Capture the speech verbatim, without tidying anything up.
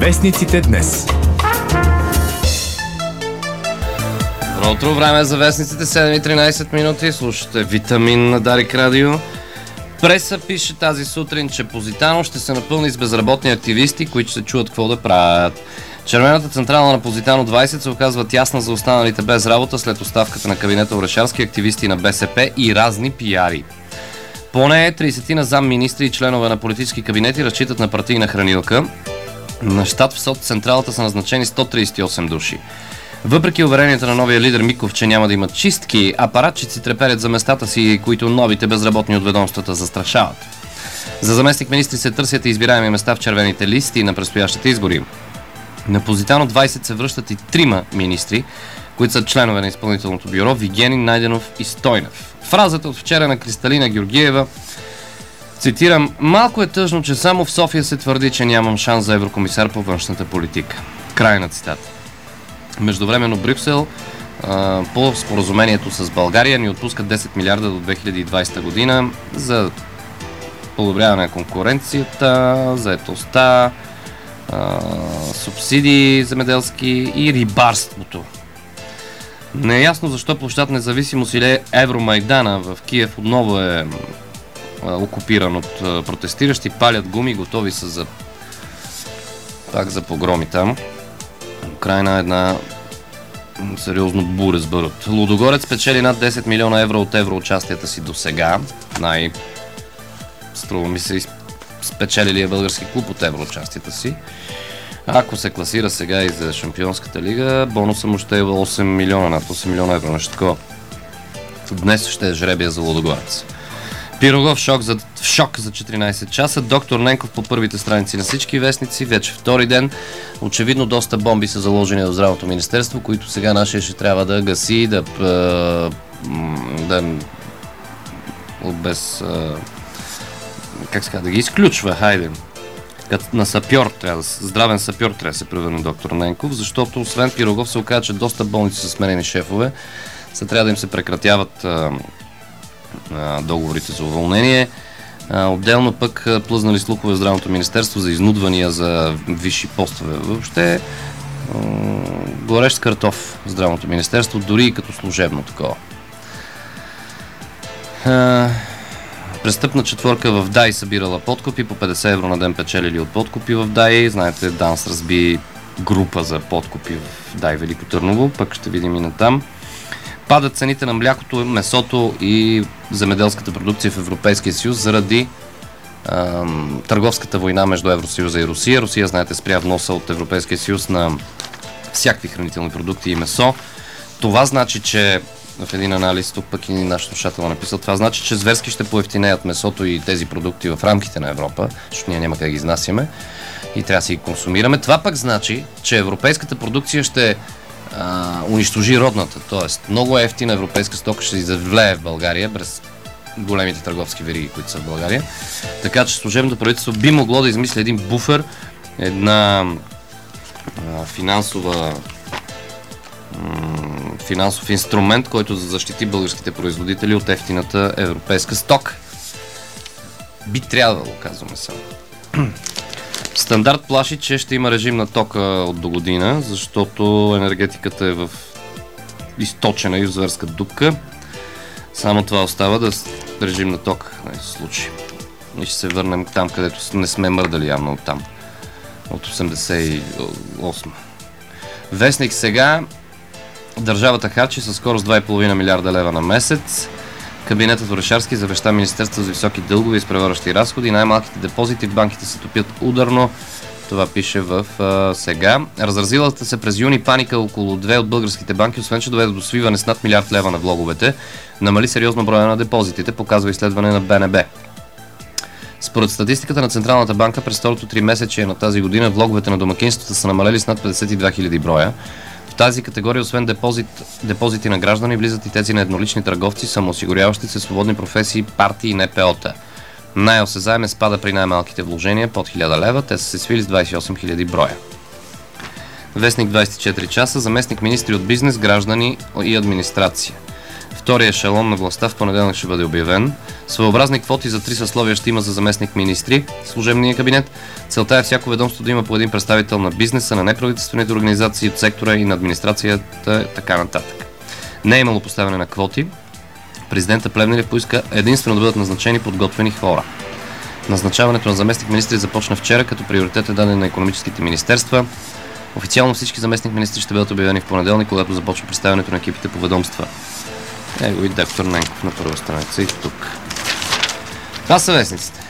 Вестниците днес. Добро утро, време за вестниците, седем и тринайсет минути. Слушате Витамин на Дарик Радио. Преса пише тази сутрин, че Позитано ще се напълни с безработни активисти, които се чуят какво да правят. Червената централа на Позитано двайсет се оказва тясна за останалите без работа след оставката на кабинета Орешарски, активисти на БСП и разни пиари. Поне трийсет замминистри и членове на политически кабинети разчитат на партийна хранилка. На щат в соццентралата са назначени сто трийсет и осем души. Въпреки уверенията на новия лидер Миков, че няма да имат чистки, апаратчици треперят за местата си, които новите безработни от ведомствата застрашават. За заместник министри се търсят и избираеми места в червените листи на предстоящите избори. На Позитано двайсет се връщат и трима министри, които са членове на изпълнителното бюро: Вигенин, Найденов и Стойнев. Фразата от вчера на Кристалина Георгиева, цитирам: "Малко е тъжно, че само в София се твърди, че нямам шанс за еврокомисар по външната политика." Край на цитата. Междувременно Брюксел а, по споразумението с България ни отпускат десет милиарда до две хиляди и двайсета година за подобряване на конкуренцията, заетостта, а, субсидии земеделски и рибарството. Не е ясно защо площад Независимост или Евромайдана в Киев отново е а, окупиран от а, протестиращи, палят гуми, готови са за пак за погроми там. Украйна е една сериозно буря с бърът. Лудогорец печели над десет милиона евро от евроучастията си до сега. Най- струва ми се спечелили е български клуб от евроучастията си. Ако се класира сега и за Шампионската лига, бонуса му ще е осем милиона, над осем милиона евро, нещо такова. Днес ще е жребия за Лудогорец. Пирогов в шок, за, в шок за четиринайсет часа. Доктор Ненков по първите страници на всички вестници. Вече втори ден. Очевидно доста бомби са заложени в Здравното министерство, които сега нашия ще трябва да гаси, да, да без как ска, да ги изключва. Хайде. Като на сапьор трябва да, здравен сапьор трябва да се превърне доктор Ненков, защото освен Пирогов се оказа, че доста болници са сменени шефове. Са трябва да им се прекратяват договорите за уволнение. Отделно пък плъзнали слухове в Здравното министерство за изнудвания за висши постове. Въобще горещ картоф в Здравното министерство, дори и като служебно такова. Престъпна четворка в ДАИ събирала подкупи, по петдесет евро на ден печелили от подкупи в ДАИ. Знаете, ДАНС разби група за подкупи в ДАИ Велико Търново, пък ще видим и натам. Падат цените на млякото, месото и земеделската продукция в Европейския съюз заради ам, търговската война между Евросъюза и Русия. Русия, знаете, спря вноса от Европейския съюз на всякакви хранителни продукти и месо. Това значи, че в един анализ, тук пък и наш слушател написал, това значи, че зверски ще поевтинеят месото и тези продукти в рамките на Европа, защото ние няма как да ги изнасяме и трябва да си ги консумираме. Това пък значи, че европейската продукция ще Uh, унищожи родната, т.е. много ефтина европейска стока ще се завлее в България през големите търговски вериги, които са в България. Така че служебното правителство би могло да измисли един буфер, една uh, финансова um, финансов инструмент, който да защити българските производители от ефтината европейска стока. Би трябвало, казваме само. Стандарт плаши, че ще има режим на тока от до година, защото енергетиката е в източена и в зверска дупка. Само това остава, да режим на тока не се случи. И ще се върнем там, където не сме мърдали явно от там. От осемдесет и осма. Вестник сега. Държавата харчи със скорост два и половина милиарда лева на месец. Кабинетът Орешарски завеща министерства за високи дългове и изпреварващи разходи. Най-малките депозити в банките се топят ударно. Това пише в а, сега. Разразилата се през юни паника около две от българските банки, освен че доведе до свиване с над милиард лева на влоговете, намали сериозно броя на депозитите, показва изследване на Б Н Б. Според статистиката на Централната банка през второто тримесечие на тази година влоговете на домакинствата са намалели с над петдесет и две хиляди броя. В тази категория, освен депозит, депозити на граждани, влизат и тези на еднолични търговци, самоосигуряващи се, свободни професии, партии и Н П О Та. Най-осезаем е спада при най-малките вложения под хиляда лева, те са се свили с двайсет и осем хиляди броя. Вестник двайсет и четири часа, заместник министри от бизнес, граждани и администрация. Втория ешелон на властта в понеделник ще бъде обявен. Своеобразни квоти за три съсловия ще има за заместник министри, служебния кабинет. Целта е всяко ведомство да има по един представител на бизнеса, на неправителствените организации от сектора и на администрацията, така нататък. Не е имало поставяне на квоти. Президента Плевнелиев поиска единствено да бъдат назначени подготвени хора. Назначаването на заместник министри започна вчера, като приоритет е даден на икономическите министерства. Официално всички заместник министри ще бъдат обявени в понеделник, когато започва представянето на екипите по ведомства. Его и доктор Ненков на първа страница и тук. Това са вестниците.